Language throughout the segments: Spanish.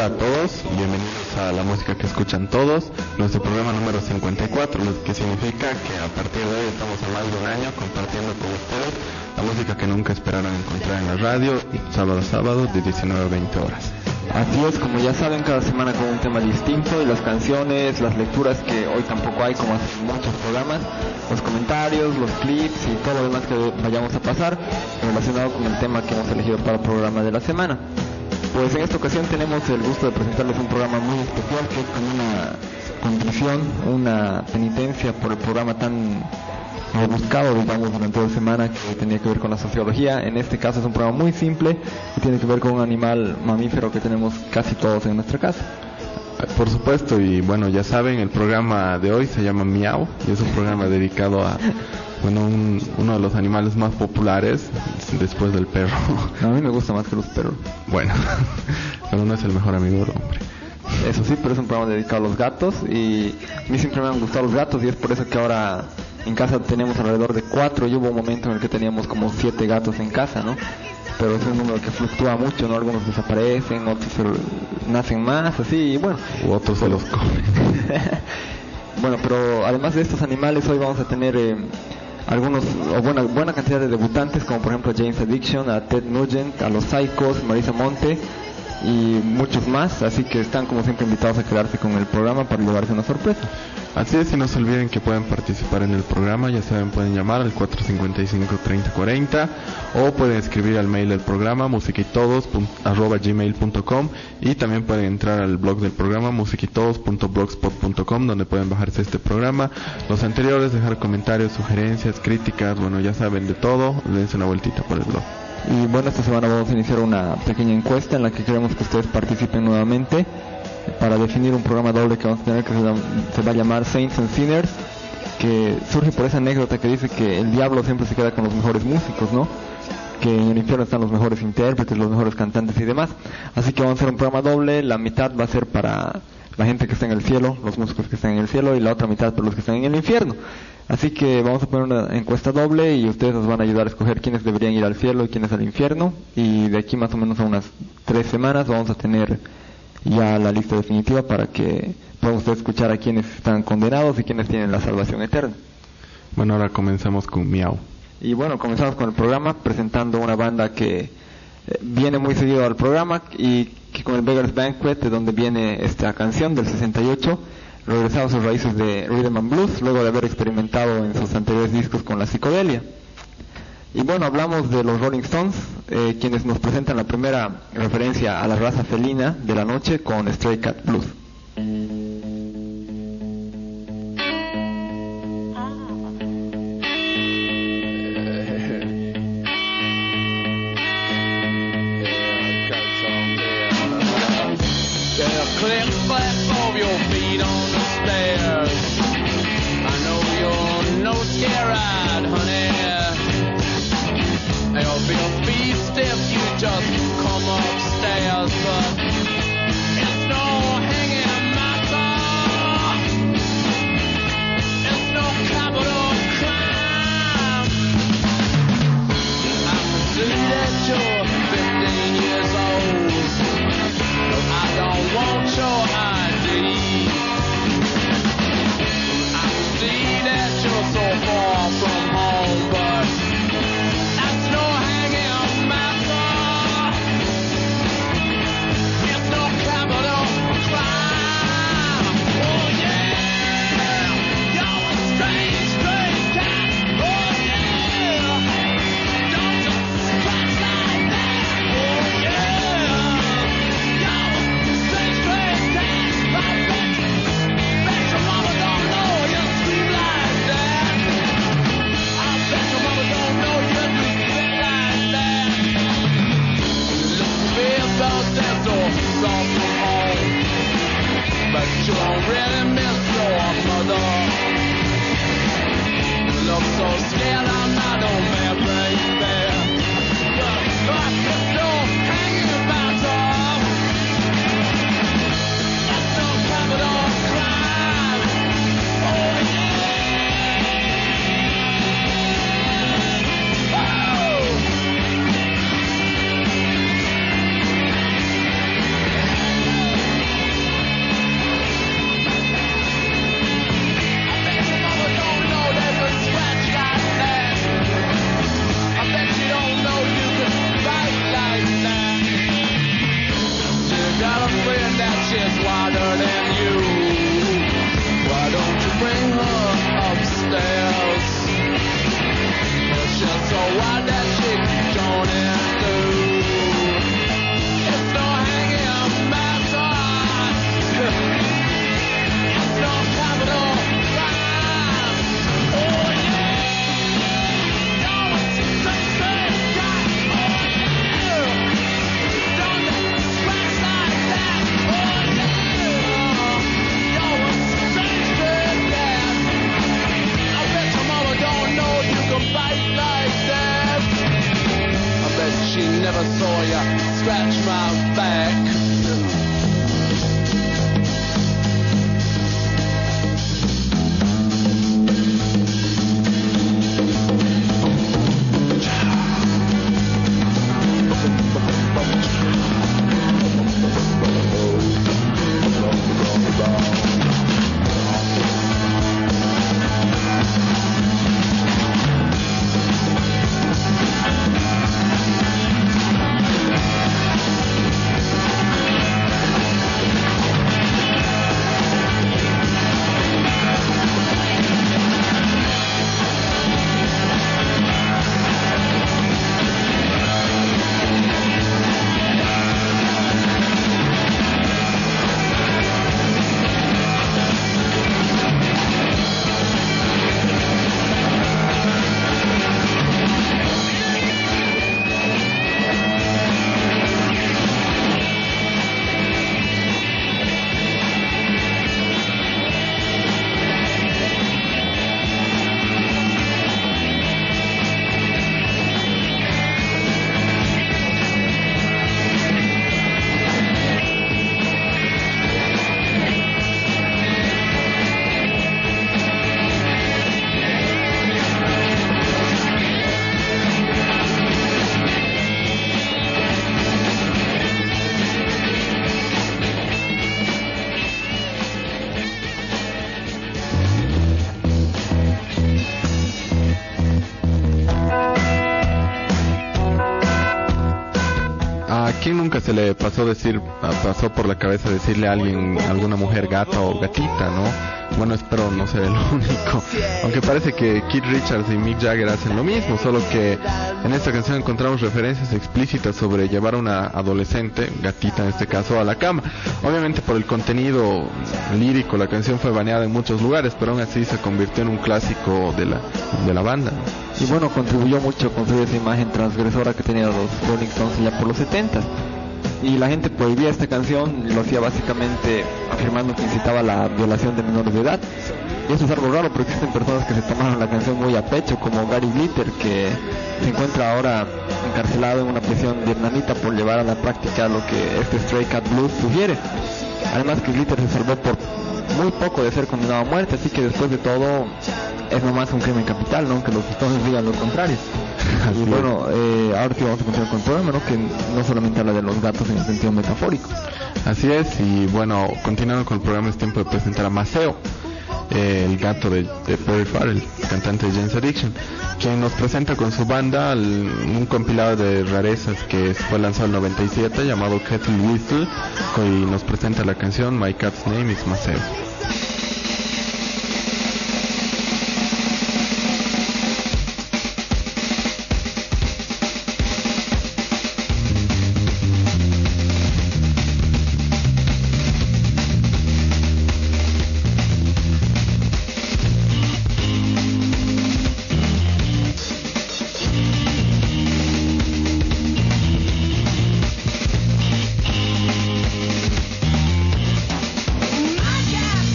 Hola a todos, bienvenidos a La Música que Escuchan Todos, nuestro programa número 54, lo que significa que a partir de hoy estamos a más de un año compartiendo con ustedes la música que nunca esperaron encontrar en la radio, sábado a sábado de 19 a 20 horas. Así es, como ya saben, cada semana con un tema distinto, y las canciones, las lecturas que hoy tampoco hay como hacen muchos programas, los comentarios, los clips y todo lo demás que vayamos a pasar relacionado con el tema que hemos elegido para el programa de la semana. Pues en esta ocasión tenemos el gusto de presentarles un programa muy especial que es como una contrición, una penitencia por el programa tan rebuscado, digamos, durante la semana que tenía que ver con la sociología. En este caso es un programa muy simple y tiene que ver con un animal mamífero que tenemos casi todos en nuestra casa. Por supuesto, y bueno, ya saben, el programa de hoy se llama Miau y es un programa dedicado a, bueno, uno de los animales más populares después del perro. A mí me gusta más que los perros. Bueno, pero no es el mejor amigo del hombre. Eso sí, pero es un programa dedicado a los gatos y a mí siempre me han gustado los gatos y es por eso que ahora en casa tenemos alrededor de 4 y hubo un momento en el que teníamos como 7 gatos en casa, ¿no? Pero es un número que fluctúa mucho, ¿no? Algunos desaparecen, otros nacen más, así, y bueno. U otros se los comen. Bueno, pero además de estos animales, hoy vamos a tener buena cantidad de debutantes, como por ejemplo a James Addiction, a Ted Nugent, a los Psychos, Marisa Monte y muchos más, así que están como siempre invitados a quedarse con el programa para llevarse una sorpresa. Así es, y no se olviden que pueden participar en el programa, ya saben, pueden llamar al 455-3040 o pueden escribir al mail del programa musiquitodos@gmail.com y también pueden entrar al blog del programa musiquitodos.blogspot.com, donde pueden bajarse este programa, los anteriores, dejar comentarios, sugerencias, críticas, bueno, ya saben de todo, dense una vueltita por el blog. Y bueno, esta semana vamos a iniciar una pequeña encuesta en la que queremos que ustedes participen nuevamente para definir un programa doble que vamos a tener, que se va a llamar Saints and Sinners, que surge por esa anécdota que dice que el diablo siempre se queda con los mejores músicos, ¿no? Que en el infierno están los mejores intérpretes, los mejores cantantes y demás. Así que vamos a hacer un programa doble, la mitad va a ser para la gente que está en el cielo, los músicos que están en el cielo, y la otra mitad para los que están en el infierno. Así que vamos a poner una encuesta doble y ustedes nos van a ayudar a escoger quiénes deberían ir al cielo y quiénes al infierno, y de aquí más o menos a unas 3 semanas vamos a tener ya la lista definitiva para que puedan ustedes escuchar a quienes están condenados y quienes tienen la salvación eterna. Bueno, ahora comenzamos con Miau. Y bueno, comenzamos con el programa presentando una banda que viene muy seguido al programa y que con el Beggar's Banquet, de donde viene esta canción del 68, regresaba a sus raíces de Rhythm and Blues luego de haber experimentado en sus anteriores discos con la psicodelia. Y bueno, hablamos de los Rolling Stones, quienes nos presentan la primera referencia a la raza felina de la noche con Stray Cat Blues. pues se le pasó por la cabeza decirle a alguna mujer gata o gatita, ¿no? Bueno, espero no ser el único, aunque parece que Keith Richards y Mick Jagger hacen lo mismo, solo que en esta canción encontramos referencias explícitas sobre llevar a una adolescente, gatita en este caso, a la cama. Obviamente por el contenido lírico la canción fue baneada en muchos lugares, pero aún así se convirtió en un clásico de la banda, ¿no? Y bueno, contribuyó mucho a construir esa imagen transgresora que tenían los Rolling Stones ya por los 70s. Y la gente prohibía esta canción, lo hacía básicamente afirmando que incitaba la violación de menores de edad. Y eso es algo raro, pero existen personas que se tomaron la canción muy a pecho, como Gary Glitter, que se encuentra ahora encarcelado en una prisión vietnamita por llevar a la práctica lo que este Stray Cat Blues sugiere. Además que Glitter se salvó por muy poco de ser condenado a muerte, así que después de todo es nomás un crimen capital, ¿no? Aunque los Stones digan lo contrario. Y bueno, ahora sí vamos a continuar con el programa, ¿no? Que no solamente habla de los gatos en el sentido metafórico. Así es, y bueno, continuando con el programa, es tiempo de presentar a Maceo, el gato de Perry Farrell, cantante de Jane's Addiction, quien nos presenta con su banda un compilado de rarezas que fue lanzado en el 97 llamado Kettle Whistle, y nos presenta la canción My Cat's Name is Maceo. My cat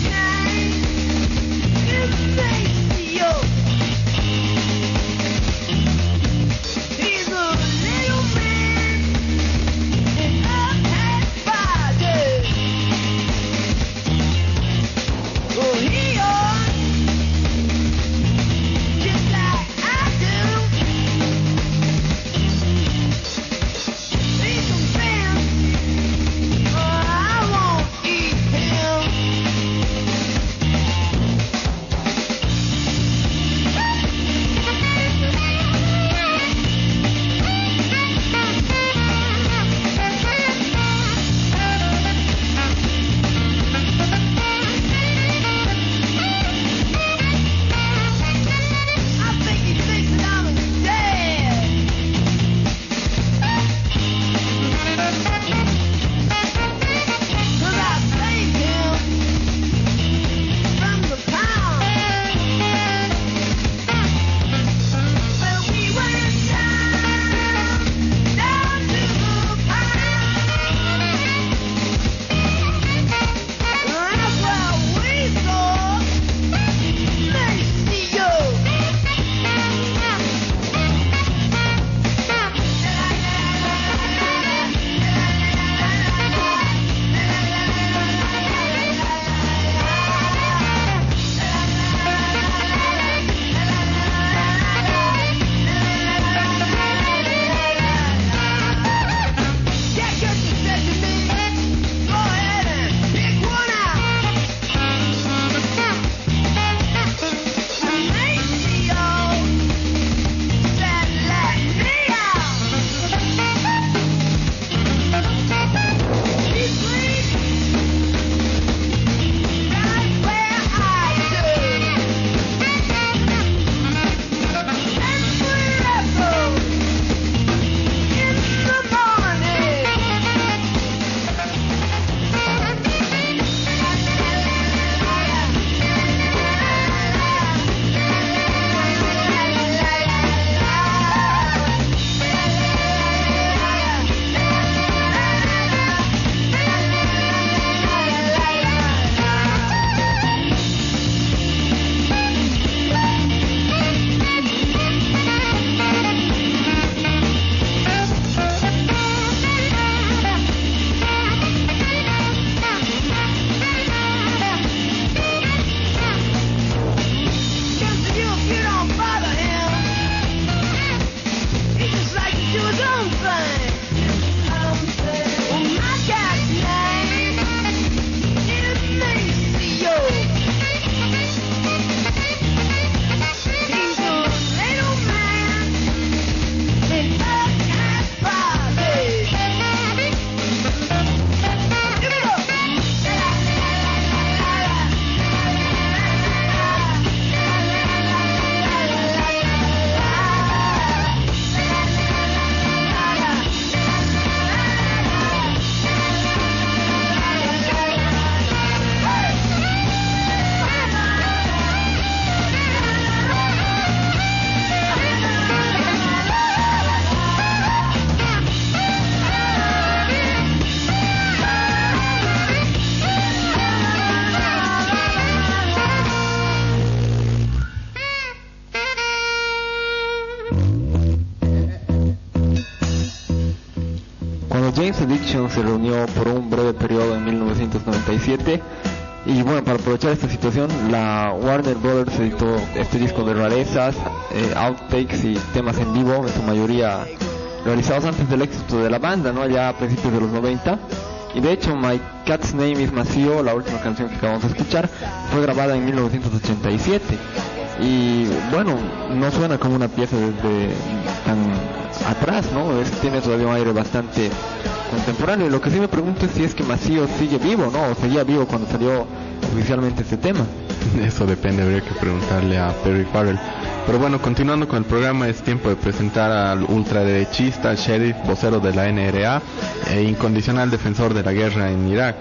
Wayne's Addiction se reunió por un breve periodo en 1997 y bueno, para aprovechar esta situación, la Warner Brothers editó este disco de rarezas, outtakes y temas en vivo, en su mayoría realizados antes del éxito de la banda, ¿no? Allá a principios de los 90. Y de hecho, My Cat's Name is Maceo, la última canción que acabamos de escuchar, fue grabada en 1987. Y bueno, no suena como una pieza desde tan atrás, ¿no? Tiene todavía un aire bastante contemporáneo. Y lo que sí me pregunto es si es que Maceo sigue vivo, ¿no? O seguía vivo cuando salió oficialmente este tema. Eso depende, habría que preguntarle a Perry Farrell. Pero bueno, continuando con el programa, es tiempo de presentar al ultraderechista, al sheriff, vocero de la NRA e incondicional defensor de la guerra en Irak.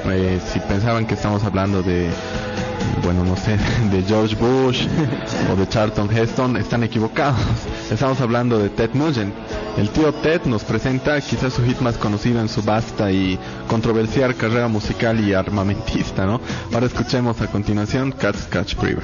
Si pensaban que estamos hablando de, bueno, no sé, de George Bush o de Charlton Heston, están equivocados. Estamos hablando de Ted Nugent. El tío Ted nos presenta quizás su hit más conocido en su vasta y controversial carrera musical y armamentista, ¿no? Ahora escuchemos a continuación Cat's Catch Fever.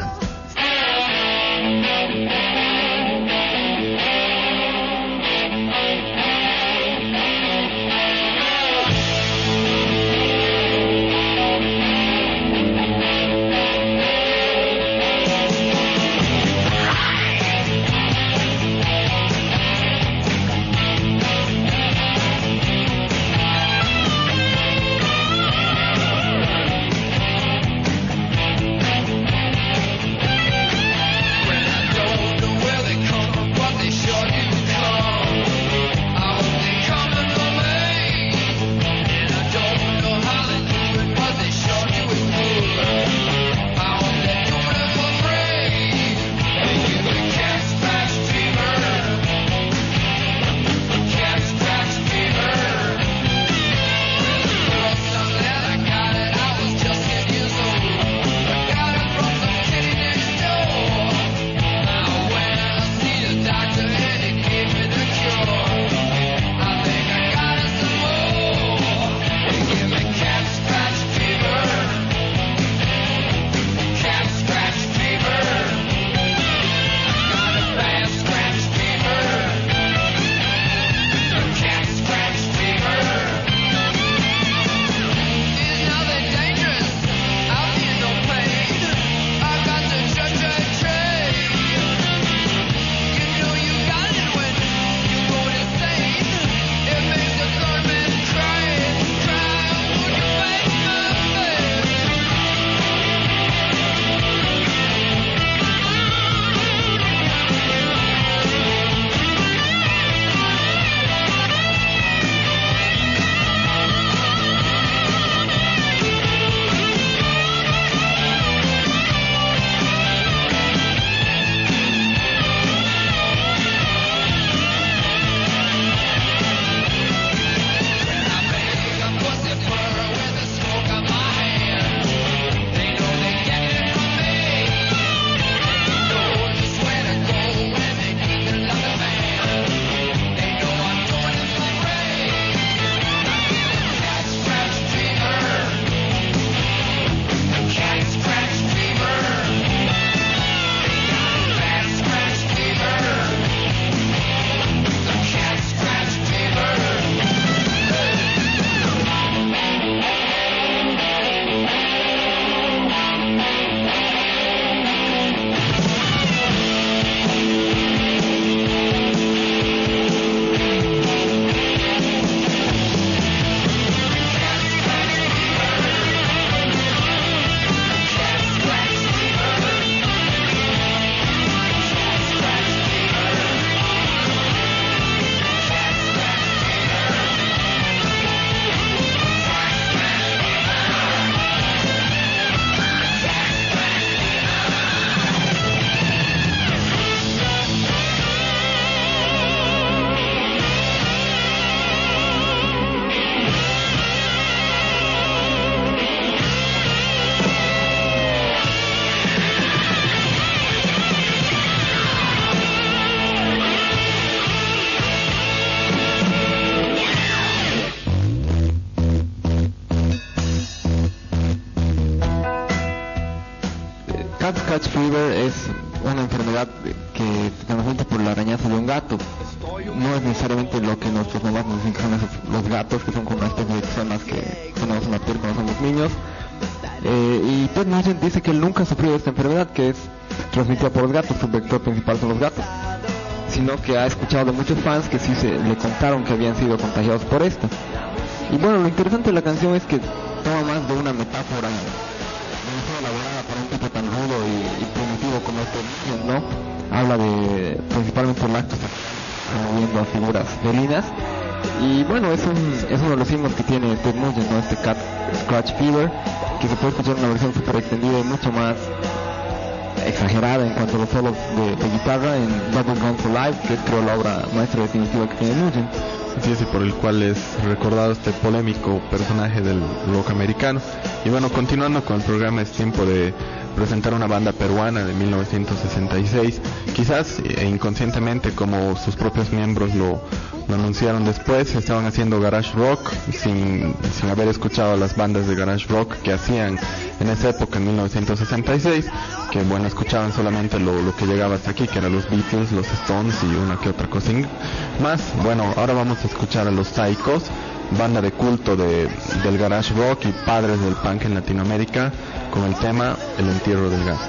Cat's Catch Fever es una enfermedad que se transmite por la arañazo de un gato. no es necesariamente lo que nuestros mamás nos dicen que son los gatos, que son como una especie de personas que tenemos en la piel cuando somos niños. Y Ted Nugent dice que él nunca ha sufrido esta enfermedad, que es transmitida por los gatos, su vector principal son los gatos, sino que ha escuchado de muchos fans que sí le contaron que habían sido contagiados por esto. Y bueno, lo interesante de la canción es que toma más de una metáfora demasiado elaborada para un tipo tan rudo y primitivo como este, ¿no? Habla de principalmente el acto moviendo a figuras felinas. Y bueno, es uno de los himnos que tiene Ted Nugent, ¿no? Este Cat Scratch Fever, que se puede escuchar en una versión super extendida y mucho más exagerada en cuanto a los solos de guitarra en Double Gun for Life, que es creo la obra maestra definitiva que tiene Nugent. Así es, y por el cual es recordado este polémico personaje del rock americano. Y bueno, continuando con el programa, es tiempo de presentar una banda peruana de 1966, quizás inconscientemente, como sus propios miembros lo anunciaron después, estaban haciendo garage rock sin haber escuchado a las bandas de garage rock que hacían en esa época, en 1966, que bueno, escuchaban solamente lo que llegaba hasta aquí, que eran los Beatles, los Stones y una que otra cosa más. Bueno, ahora vamos a escuchar a los Psychos, banda de culto del garage rock y padres del punk en Latinoamérica, con el tema El entierro del gato.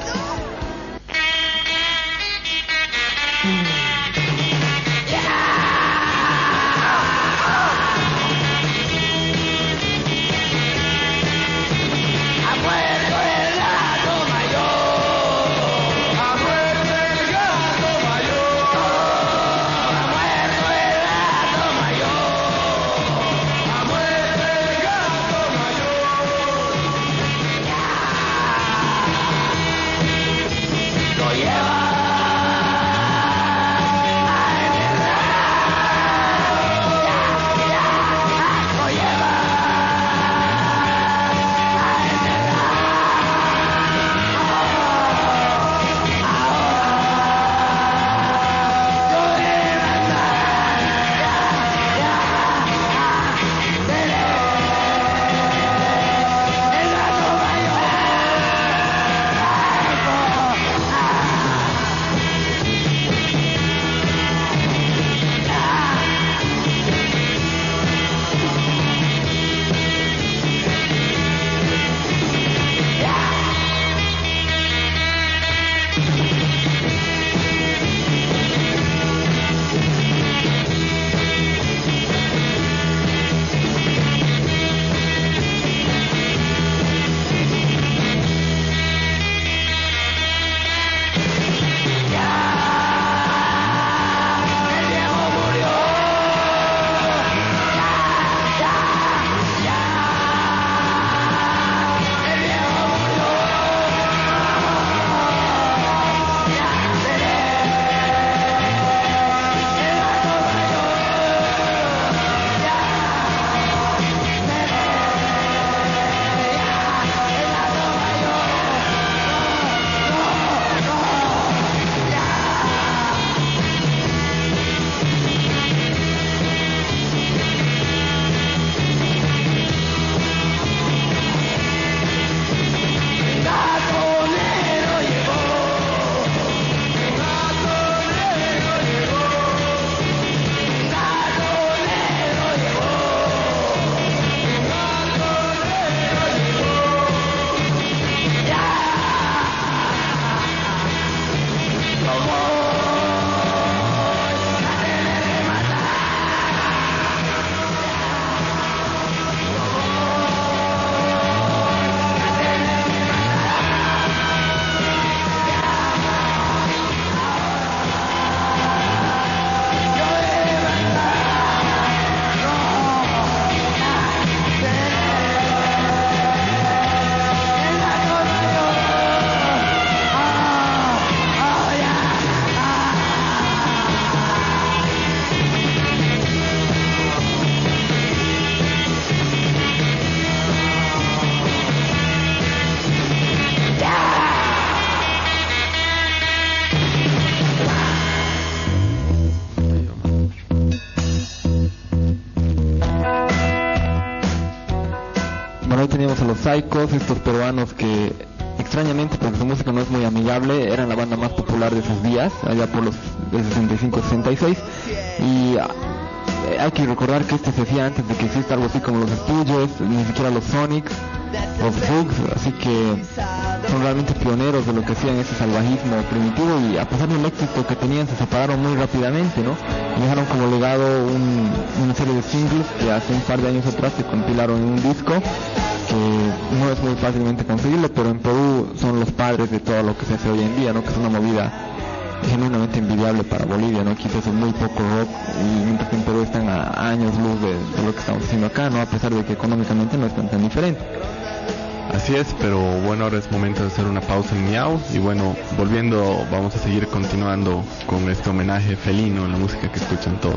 Teníamos a los Psychos, estos peruanos que extrañamente, porque su música no es muy amigable, eran la banda más popular de sus días, allá por los de 65-66, y hay que recordar que se hacía antes de que exista algo así como los Stooges, ni siquiera los Sonics, los Bugs, así que son realmente pioneros de lo que hacían ese salvajismo primitivo, y a pesar del éxito que tenían se separaron muy rápidamente, ¿no? Y dejaron como legado una serie de singles que hace un par de años atrás se compilaron en un disco que no es muy fácilmente conseguible, pero en Perú son los padres de todo lo que se hace hoy en día, ¿no? Que es una movida genuinamente envidiable para Bolivia, ¿no? Quizás es muy poco rock, y mientras que en Perú están a años luz de lo que estamos haciendo acá, ¿no? A pesar de que económicamente no están tan diferentes. Así es, pero bueno, ahora es momento de hacer una pausa en Miau, y bueno, volviendo vamos a seguir continuando con este homenaje felino en la música que escuchan todos.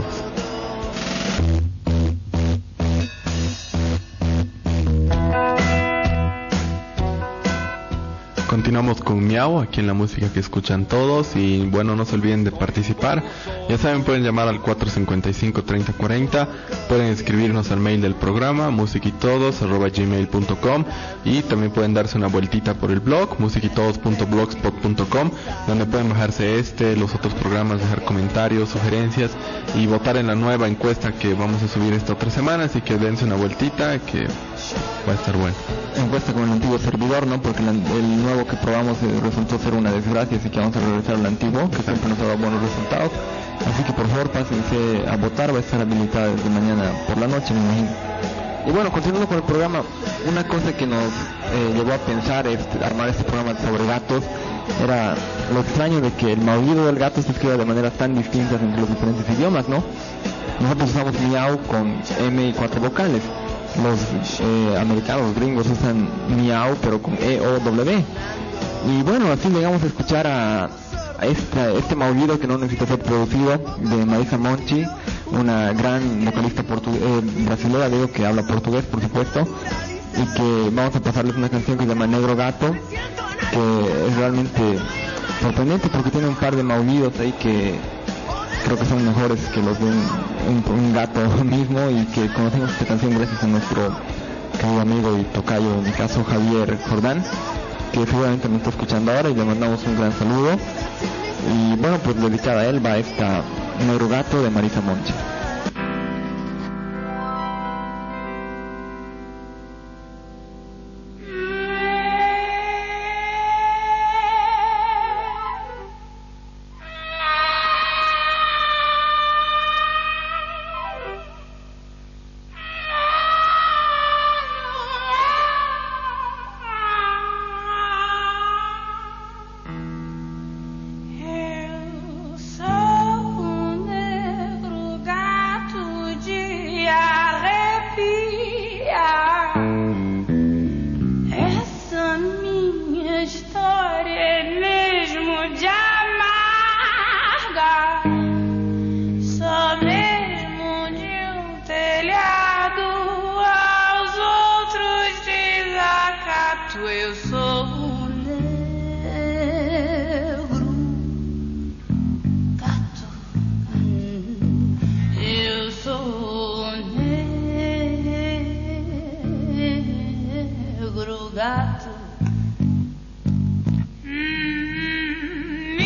Continuamos con Miau, aquí en la música que escuchan todos, y bueno, no se olviden de participar. Ya saben, pueden llamar al 455-3040, pueden escribirnos al mail del programa, musiquitodos@gmail.com, y también pueden darse una vueltita por el blog, musiquitodos.blogspot.com, donde pueden bajarse los otros programas, dejar comentarios, sugerencias y votar en la nueva encuesta que vamos a subir esta otra semana, así que dense una vueltita que va a estar bueno. Encuesta con el antiguo servidor, ¿no? Porque el nuevo que probamos resultó ser una desgracia, así que vamos a regresar al antiguo, que siempre nos ha dado buenos resultados. Así que por favor pásense a votar, va a estar habilitada desde mañana por la noche, me imagino. Y bueno, continuando con el programa, una cosa que nos llevó a pensar armar este programa sobre gatos era lo extraño de que el maullido del gato se escriba de maneras tan distintas entre los diferentes idiomas, ¿no? Nosotros usamos miau con M y 4 vocales. Los americanos, los gringos usan miau pero con E-O-W. Y bueno, así llegamos a escuchar a este maullido que no necesita ser producido, de Marisa Monti, una gran vocalista brasilera, digo, que habla portugués, por supuesto, y que vamos a pasarles una canción que se llama Negro Gato, que es realmente sorprendente porque tiene un par de maullidos ahí que creo que son mejores que los de un gato mismo, y que conocemos esta canción gracias a nuestro querido amigo y tocayo, en mi caso Javier Jordán, que seguramente me está escuchando ahora, y le mandamos un gran saludo. Y bueno, pues dedicada a él va esta Negro Gato de Marisa Monti. Gato,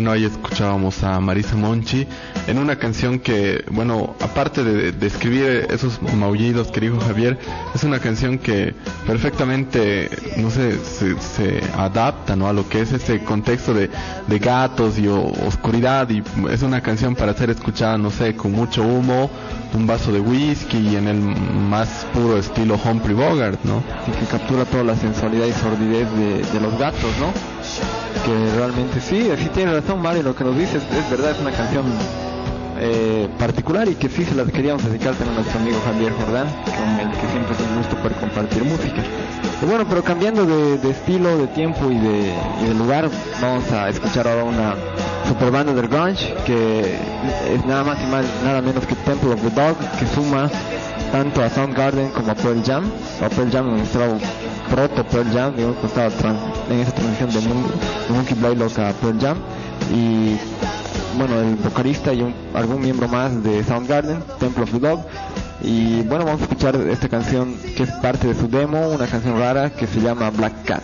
Bueno, ahí escuchábamos a Marisa Monchi en una canción que, bueno, aparte de escribir esos maullidos que dijo Javier, es una canción que perfectamente, no sé, se adapta, ¿no?, a lo que es ese contexto de gatos y oscuridad, y es una canción para ser escuchada, no sé, con mucho humo, un vaso de whisky y en el más puro estilo Humphrey Bogart, ¿no? Y que captura toda la sensualidad y sordidez de los gatos, ¿no? Que realmente sí tiene razón Mario, lo que nos dices es verdad, es una canción particular y que sí se la queríamos dedicar también a nuestro amigo Javier Jordán, con el que siempre es un gusto poder compartir música. Y bueno, pero cambiando de estilo, de tiempo y de lugar, vamos a escuchar ahora una super banda del grunge que es nada más y nada menos que Temple of the Dog, que suma tanto a Soundgarden como a Pearl Jam. A Pearl Jam mostrado proto Pearl Jam, digamos, que estaba en esa transición de Monkey Blaylock a Pearl Jam, y bueno, el vocalista y algún miembro más de Soundgarden, Temple of the Dog. Y bueno, vamos a escuchar esta canción que es parte de su demo, una canción rara que se llama Black Cat.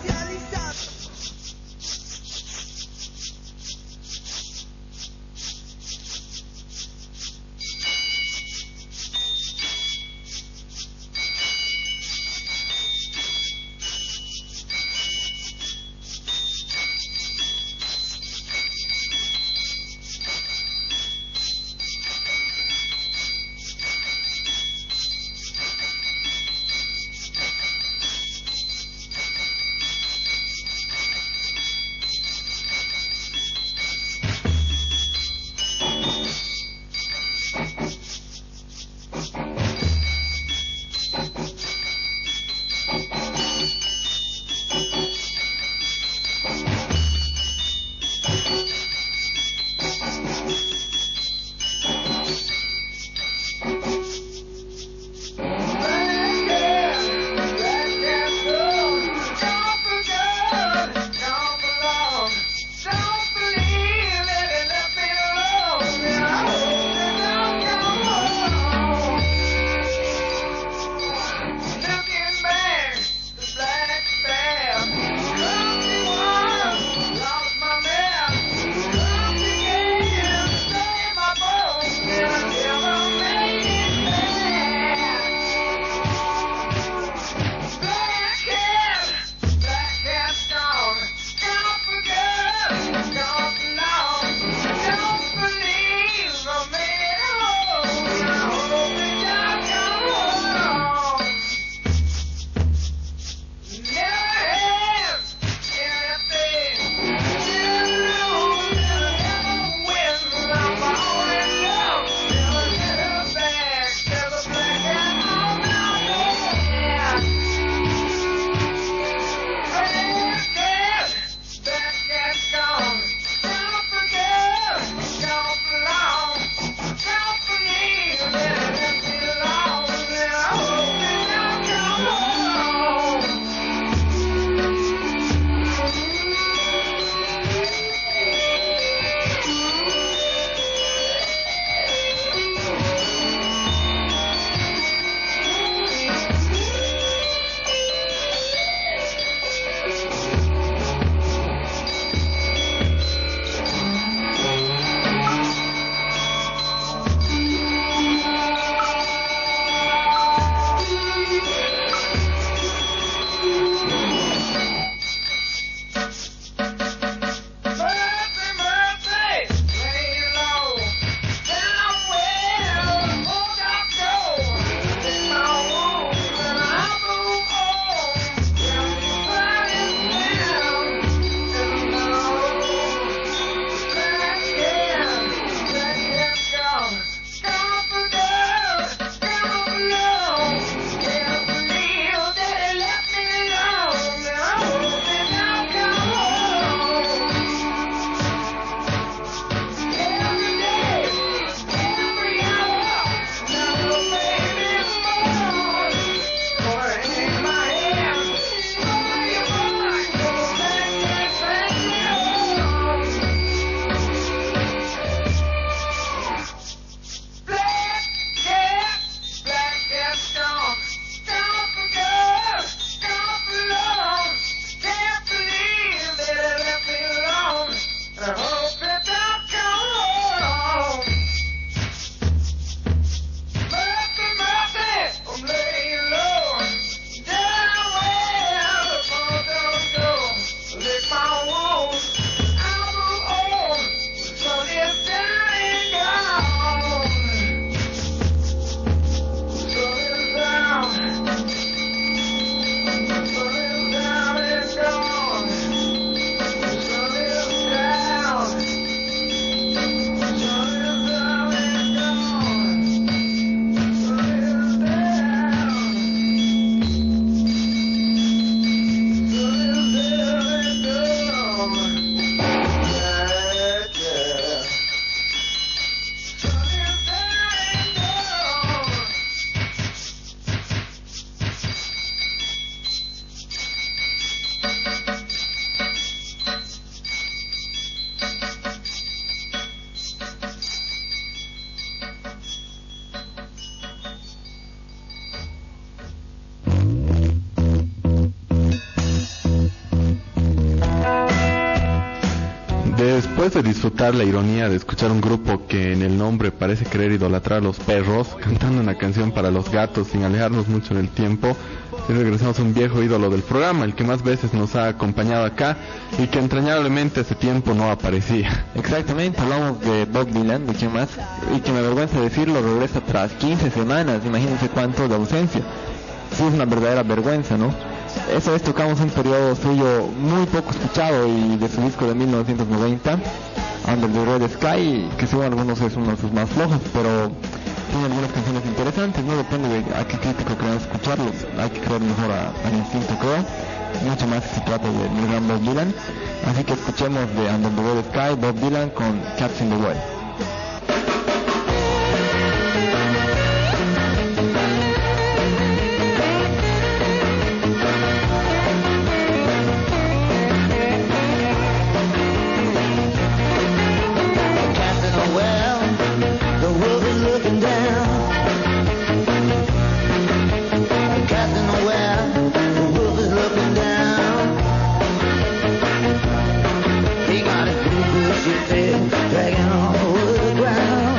Después de disfrutar la ironía de escuchar un grupo que en el nombre parece querer idolatrar a los perros, cantando una canción para los gatos sin alejarnos mucho en el tiempo, y regresamos a un viejo ídolo del programa, el que más veces nos ha acompañado acá y que entrañablemente hace tiempo no aparecía. Exactamente, hablamos de Bob Dylan, de quién más, y que me avergüenza decirlo, regresa tras 15 semanas, imagínense cuánto de ausencia. Sí, es una verdadera vergüenza, ¿no? Esa vez tocamos un periodo suyo muy poco escuchado y de su disco de 1990, Under the Red Sky, que según algunos es uno de sus más flojos, pero tiene algunas canciones interesantes, no depende de a qué crítico queramos escucharlo, hay que creer mejor al instinto, creo, mucho más si se trata del gran Bob Dylan. Así que escuchemos de Under the Red Sky, Bob Dylan con Cats in the Well. Dragging on the ground.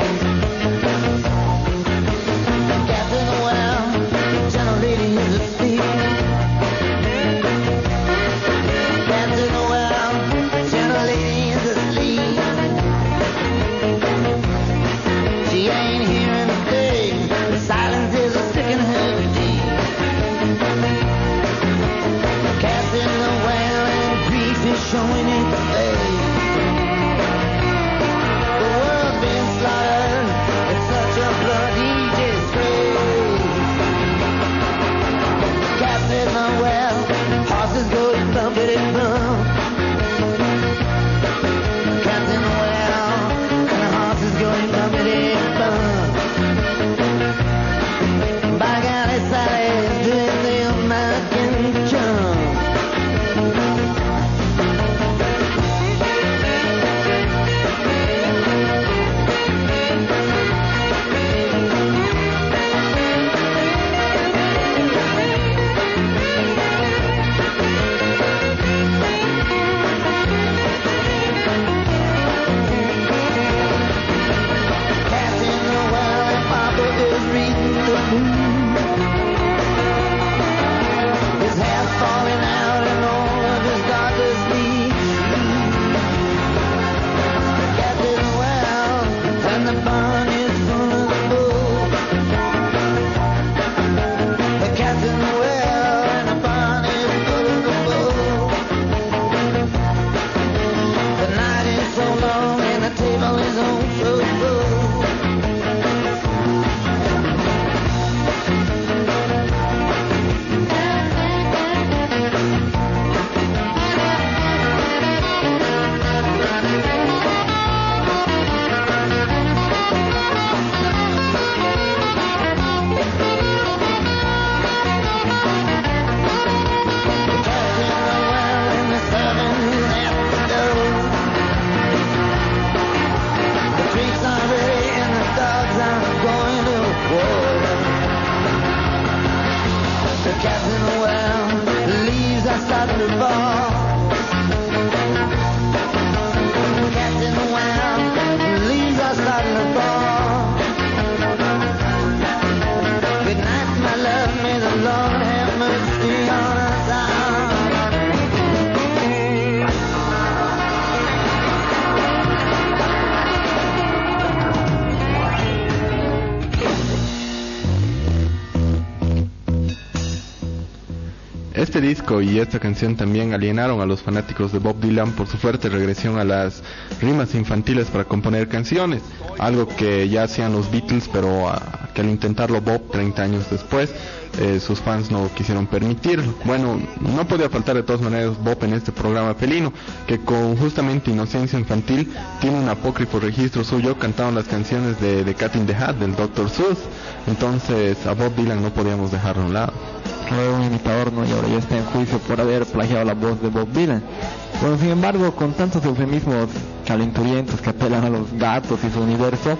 Este disco y esta canción también alienaron a los fanáticos de Bob Dylan por su fuerte regresión a las rimas infantiles para componer canciones, algo que ya hacían los Beatles, pero que al intentarlo Bob 30 años después, sus fans no quisieron permitirlo. Bueno, no podía faltar de todas maneras Bob en este programa felino, que con justamente inocencia infantil tiene un apócrifo registro suyo cantando las canciones de The Cat in the Hat del Dr. Seuss. Entonces a Bob Dylan no podíamos dejarlo a un lado. Fue un imitador, ¿no? Y ahora ya está en juicio por haber plagiado la voz de Bob Dylan. Bueno, sin embargo, con tantos eufemismos calenturientos que apelan a los gatos y su universo,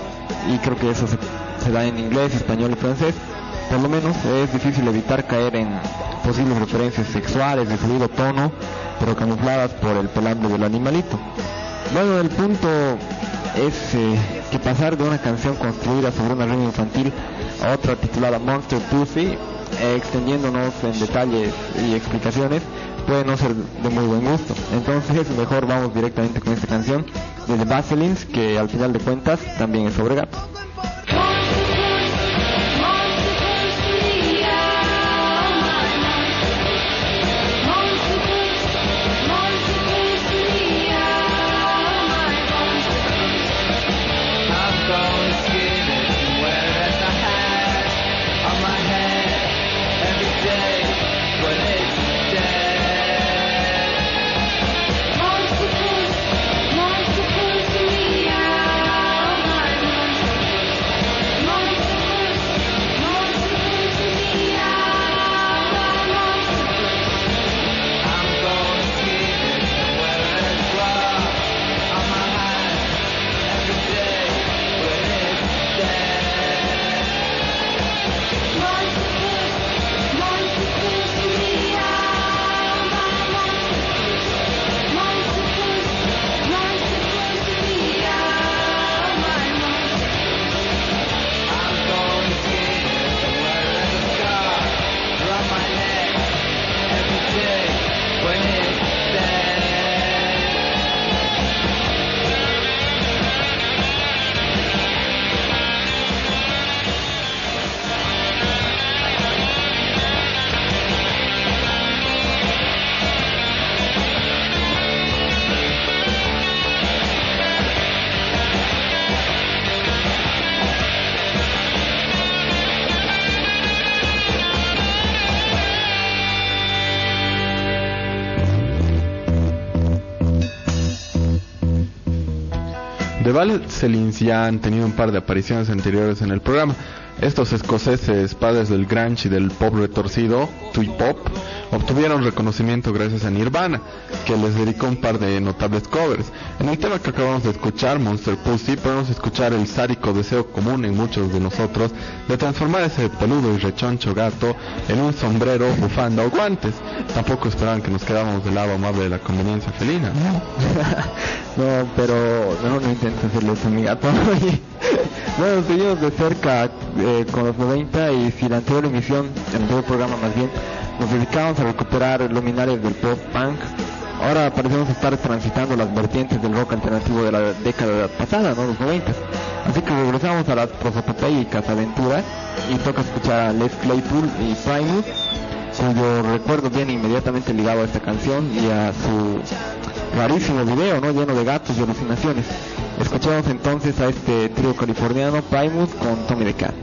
y creo que eso se da en inglés, español y francés, por lo menos es difícil evitar caer en posibles referencias sexuales de fluido tono, pero camufladas por el pelambre del animalito. Bueno, el punto es que pasar de una canción construida sobre una rima infantil a otra titulada Monster Pussy, extendiéndonos en detalles y explicaciones, puede no ser de muy buen gusto. Entonces mejor vamos directamente con esta canción de The Baselines, que al final de cuentas también es sobre gatos. The Baselines ya han tenido un par de apariciones anteriores en el programa. Estos escoceses, padres del grunge y del pop retorcido, twee pop, obtuvieron reconocimiento gracias a Nirvana, que les dedicó un par de notables covers. En el tema que acabamos de escuchar, Monster Pussy, podemos escuchar el sádico deseo común en muchos de nosotros de transformar ese peludo y rechoncho gato en un sombrero, bufanda o guantes. Tampoco esperaban que nos quedáramos del lado amable de la conveniencia felina, ¿no? No, pero no intentes hacerle eso a mi gato. Bueno, seguimos de cerca con los 90, y si la anterior emisión, el anterior programa más bien, nos dedicamos a recuperar luminarias del pop punk, ahora parecemos estar transitando las vertientes del rock alternativo de la década pasada, ¿no? Los 90. Así que regresamos a las prosopopeicas aventuras y toca escuchar a Les Claypool y Primus, cuyo recuerdo viene inmediatamente ligado a esta canción y a su rarísimo video, ¿no? Lleno de gatos y alucinaciones. Escuchamos entonces a este trío californiano, Primus, con Tommy the Cat.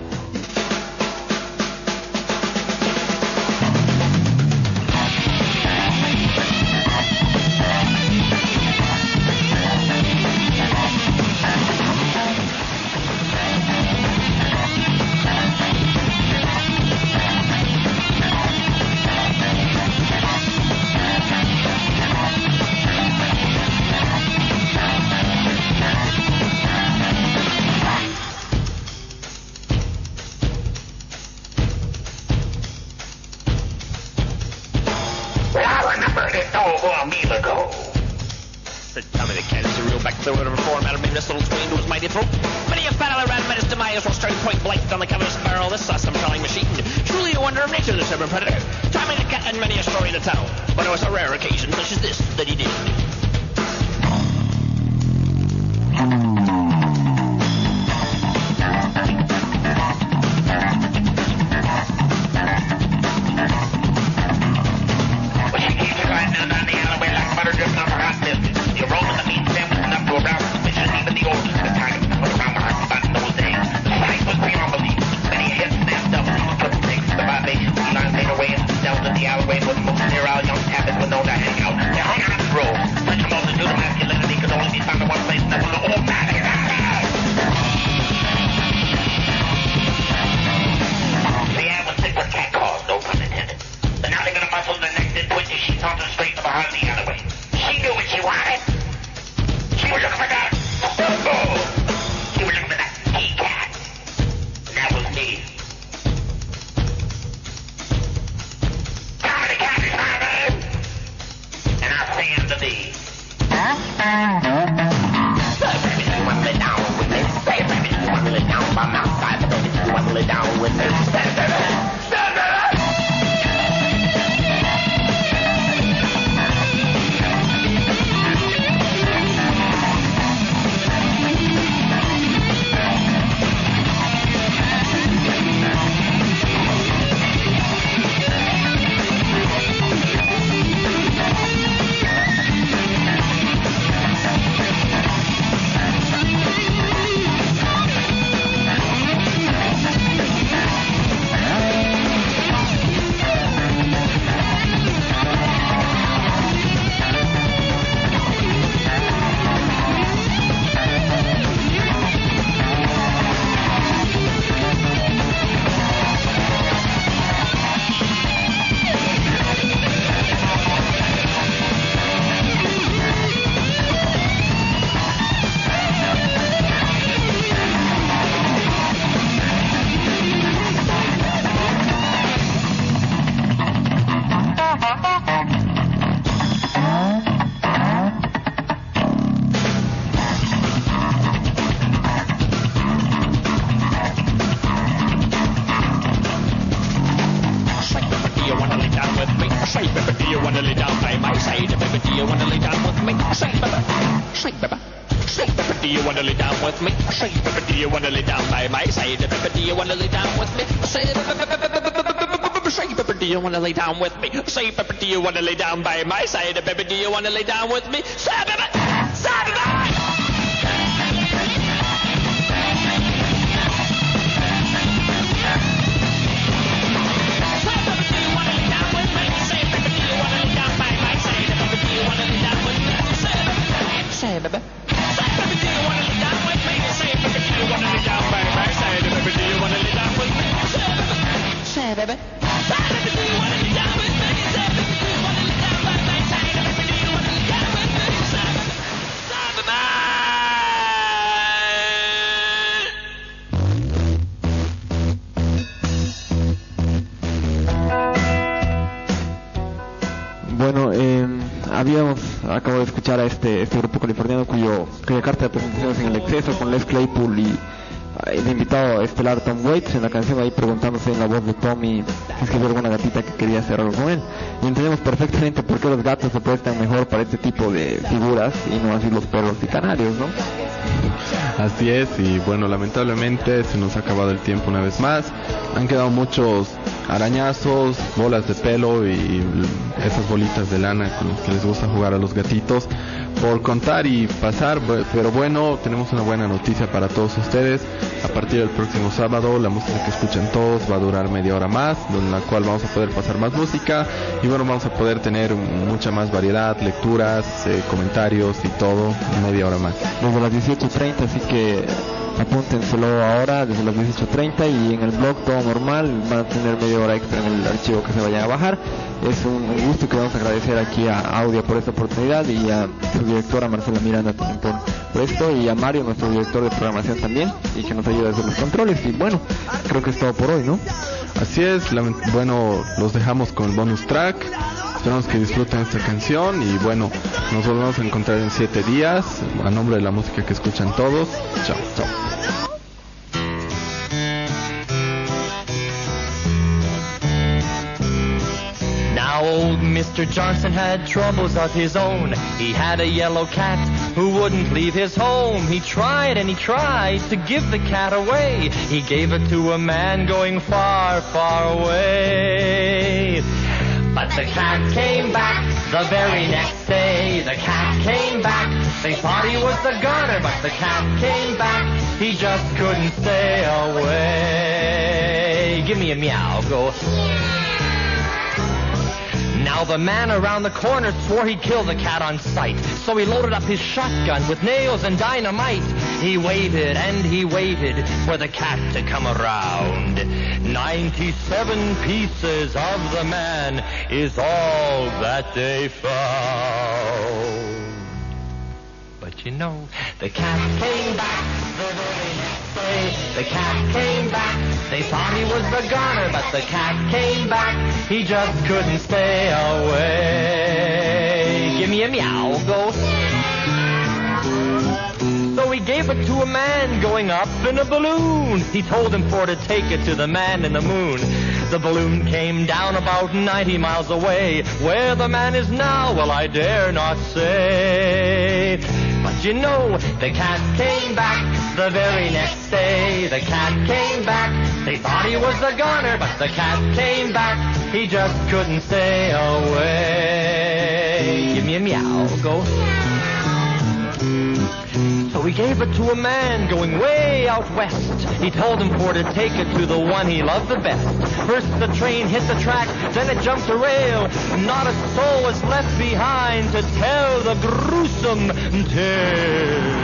And I stand to thee. Say, baby, do you wanna lay down by my side? Baby, do you wanna lay down with me? Say, baby. Say, baby. Say, baby, do you wanna lay down with me? Say, baby, do you wanna lay down by my side? Baby, do you wanna lay down with me? Say, say, baby, do you wanna lay down with me? Say, baby, do you wanna lay down by my side? Baby, do you wanna lay down with me? Say, baby, say, baby. Say, baby. Say, baby, do you wanna lay down with me? Say, baby, do you wanna lay down by my side? Baby, do you wanna lay down with me? Say, baby. Say, baby. Say, baby, do you wanna lay down with me? Say, baby, do you wanna lay down by my side? Baby, do you wanna lay down with me? Say, baby. Bueno, acabo de escuchar a este grupo californiano cuya carta de presentaciones en el exceso con Les Claypool y el invitado estelar Tom Waits en la canción, ahí preguntándose en la voz de Tommy si es que había alguna gatita que quería hacer algo con él, y entendemos perfectamente por qué los gatos se prestan mejor para este tipo de figuras y no así los perros y canarios, ¿no? Así es, y bueno, lamentablemente se nos ha acabado el tiempo una vez más. Han quedado muchos arañazos, bolas de pelo y esas bolitas de lana con las que les gusta jugar a los gatitos por contar y pasar, pero bueno, tenemos una buena noticia para todos ustedes. A partir del próximo sábado, la música que escuchan todos va a durar media hora más, en la cual vamos a poder pasar más música y bueno, vamos a poder tener mucha más variedad, lecturas, comentarios y todo, media hora más. Desde las 18:30, así que apúntenselo ahora desde las 18:30 y en el blog todo normal, van a tener media hora extra en el archivo que se vayan a bajar. Es un gusto y queremos agradecer aquí a Audia por esta oportunidad y a su directora Marcela Miranda también por esto, y a Mario, nuestro director de programación también, y que nos ayuda a hacer los controles. Y bueno, creo que es todo por hoy, ¿no? Así es, bueno, los dejamos con el bonus track. Esperamos que disfruten esta canción y bueno, nos volvemos a encontrar en 7 días. A nombre de la música que escuchan todos, chao, chao. Now old Mr. Johnson had troubles of his own. He had a yellow cat who wouldn't leave his home. He tried and he tried to give the cat away. He gave it to a man going far, far away. But the cat came back the very next day. The cat came back. They thought he was the goner, but the cat came back. He just couldn't stay away. Give me a meow, go. Now the man around the corner swore he'd kill the cat on sight. So he loaded up his shotgun with nails and dynamite. He waited and he waited for the cat to come around. 97 pieces of the man is all that they found. But you know, the cat came back the very next day. The cat came back. They thought he was the goner, but the cat came back. He just couldn't stay away. Give me a meow, go. So he gave it to a man going up in a balloon. He told him for to take it to the man in the moon. The balloon came down about 90 miles away. Where the man is now, well, I dare not say. But you know, the cat came back the very next day. The cat came back. They thought he was the goner, but the cat came back. He just couldn't stay away. Give me a meow, go. So he gave it to a man going way out west. He told him for to take it to the one he loved the best. First the train hit the track, then it jumped a rail. Not a soul was left behind to tell the gruesome tale.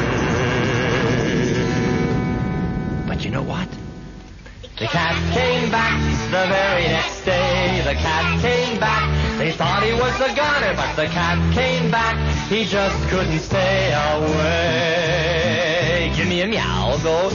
But you know what? The cat came back the very next day. The cat came back. They thought he was the goner, but the cat came back. He just couldn't stay away. Give me a meow, go.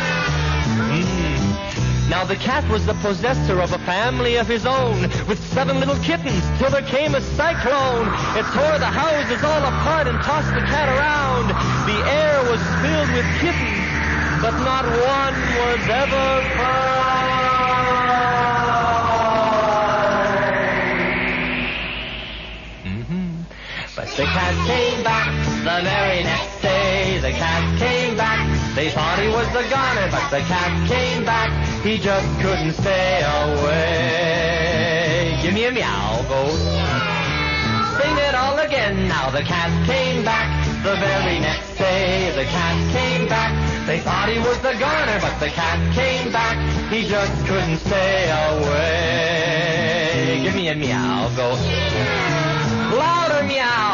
Now the cat was the possessor of a family of his own, with 7 little kittens, till there came a cyclone. It tore the houses all apart and tossed the cat around. The air was filled with kittens, but not one was ever found. The cat came back the very next day. The cat came back. They thought he was the goner, but the cat came back. He just couldn't stay away. Give me a meow, goat. Sing it all again now. The cat came back the very next day. The cat came back. They thought he was the goner, but the cat came back. He just couldn't stay away. Give me a meow, goat. Louder meow.